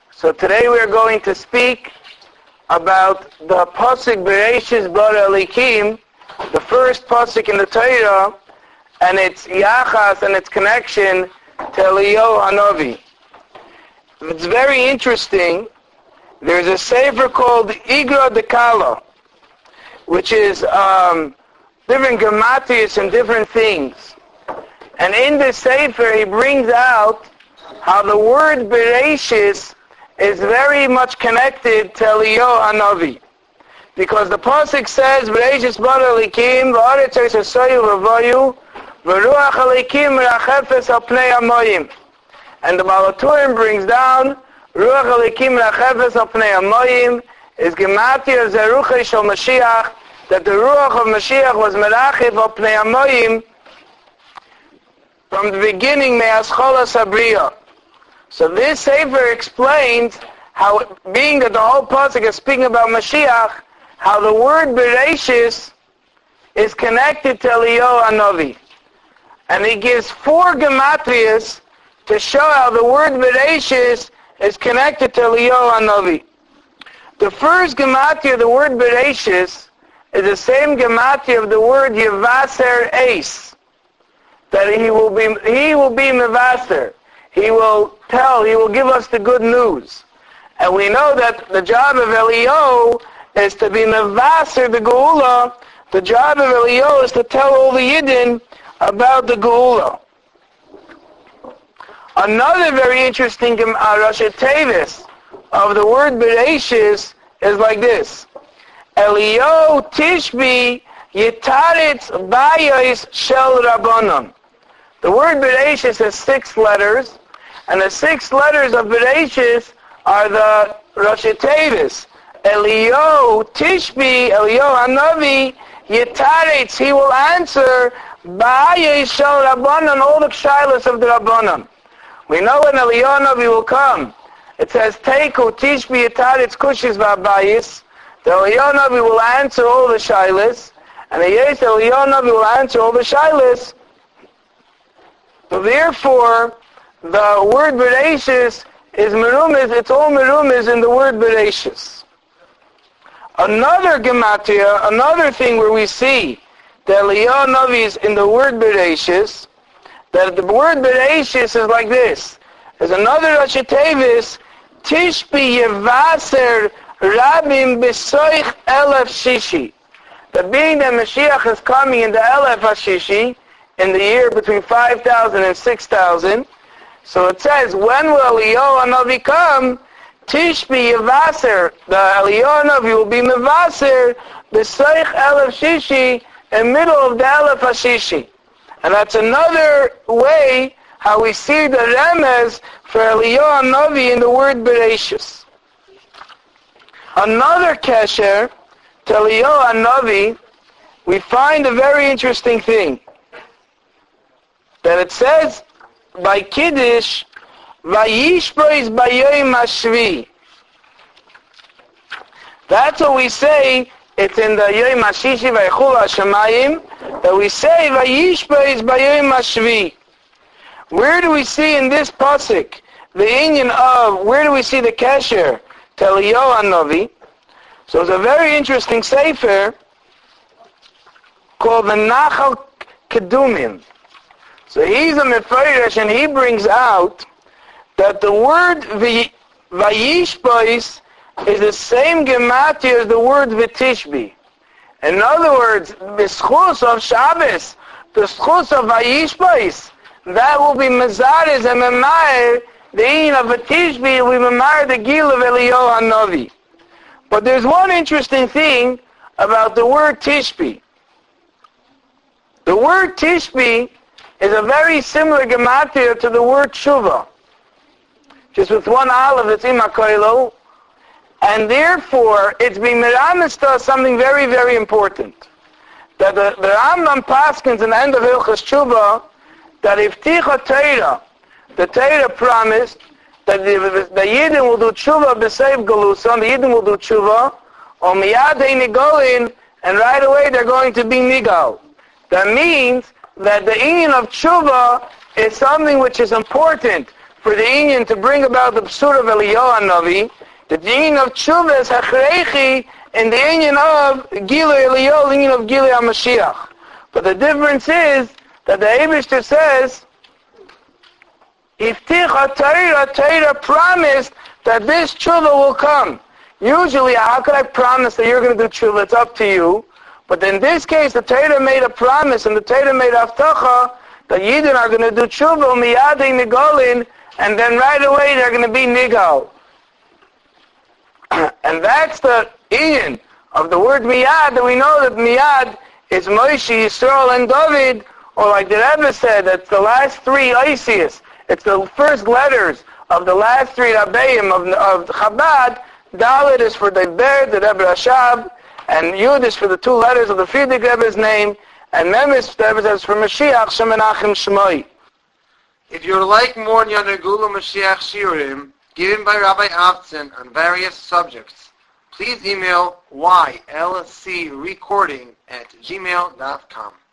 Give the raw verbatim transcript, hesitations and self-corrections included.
So today we are going to speak about the Pasuk Bereshis Bara Elikim, the first Pasuk in the Torah, and its Yachas and its connection to Eliyahu Hanavi. It's very interesting. There's a sefer called Igra Dekala, which is um, different grammatias and different things. And in this sefer he brings out how the word Bereshis is very much connected to Eliyahu Hanavi. Because the Pasuk says, Bereshis bara Elikim, v'aretz esayu v'vayu, v'ruach Elikim rachefes al pnei hamayim. And the Baal HaTurim brings down, Ruach Elikim rachefes al pnei hamayim, is Gematia Zeruchei shel Mashiach, that the Ruach of Mashiach was merachef al pnei hamayim from the beginning, me'ascholas habriya. So this sefer explains how, being that the whole pasuk is speaking about Mashiach, how the word Bereshis is connected to Eliyahu Hanavi. And he gives four gematrias to show how the word Bereshis is connected to Eliyahu Hanavi. The first gematria of the word Bereshis is the same gematria of the word Yevaser Eis, that he will be he will be Mevaser. He will tell, he will give us the good news. And we know that the job of Eliyahu is to be Mevaser the Geula. The job of Eliyahu is to tell all the Yidden about the Geula. Another very interesting uh, Rashi Tevis of the word Bereshis is like this. Eliyahu Tishbi Yitaritz Bayos Shel Rabbanon. The word Bereshis has six letters, and the six letters of Bereshis are the Rashi Tevis. Eliyahu Tishbi, Eliyahu Hanavi, Yitaritz, he will answer Bayos Shel Rabbanon, all the kshilas of the Rabbanon. We know when Eliyahu Hanavi will come. It says, Teiku Tishbi Yitaritz Kushis V'Abayis. The Eliyahu Hanavi will answer all the shilas, and the yes, Eliyahu Hanavi will answer all the shilas. So therefore, the word Bereshis is merumiz, it's all merumiz in the word Bereshis. Another gematria, another thing where we see that Eliyahu Hanavi is in the word Bereshis, that the word Bereshis is like this. There's another Rashi Tevis, Tishbi Yevaser Rabim B'soich Elef Shishi. That being that Mashiach is coming in the Elef HaShishi, in the year between five thousand and six thousand. So it says, when will Eliyahu Hanavi come? Tishbi Yevaser, the Eliyahu Hanavi will be Mevaser, the Seich Elef Shishi, in middle of the Elef HaShishi. And that's another way how we see the remez for Eliyahu Hanavi in the word Bereshis. Another kesher to Eliyahu Hanavi, we find a very interesting thing. That it says by Kiddush, Vayishbois Bayoim Hashvi. That's what we say. It's in the Yom Hashishi Vaychul Hashemayim that we say Vayishbois Bayoim Hashvi. Where do we see in this pasuk the inyan of? Where do we see the kesher to Eliyahu Hanavi? So it's a very interesting sefer called the Nachal Kedumim. So he's a Mefarish, and he brings out that the word Vayishbois is the same gematria as the word V'tishbi. In other words, the schus of Shabbos, the schus of Vayishbois, that will be Mazaris and Memair, the in of V'tishbi will be Memair the Gil of Eliyahu Hanavi. But there's one interesting thing about the word Tishbi. The word Tishbi is a very similar gematria to the word tshuva, just with one aleph that's in makoilo, and therefore it's being meramis to us something very, very important. That the, the Rambam paskins in the end of Hilchos Tshuva, that if Ticha Torah, the Torah promised that the, the Yidden will do tshuva b'seif galusa, the Yidden will do tshuva, or miyad ein nigolin, and right away they're going to be nigal. That means that the inyan of tshuva is something which is important for the Inyan to bring about the Psut of Eliyahu Hanavi, the Inyan of Tshuva is Hachreichi, and the Inyan of Gilui Eliyahu, the Inyan of Gilui HaMashiach. But the difference is that the Eibishter says, Iftich HaTorah, Torah promised that this Tshuva will come. Usually, how could I promise that you're going to do Tshuva? It's up to you. But in this case, the Torah made a promise, and the Torah made Avtacha, that Yidden are going to do Tshuva, Miyadei Nigolin, and then right away they're going to be Nigal. And that's the Ian of the word Miyad, that we know that Miyad is Moshe, Yisrael, and David, or like the Rebbe said, that's the last three Isis. It's the first letters of the last three Rabbeim of, of Chabad. Dalet is for the Ber, the Rebbe Rashab, and Yud is for the two letters of the Frierdiker Rebbe's name, and Mem is the Rebbe says for Mashiach, Shem Menachem Shmoi. If you would like more Yaner Gula Mashiach Shiurim, given by Rabbi Avtzon on various subjects, please email y l c recording at gmail dot com.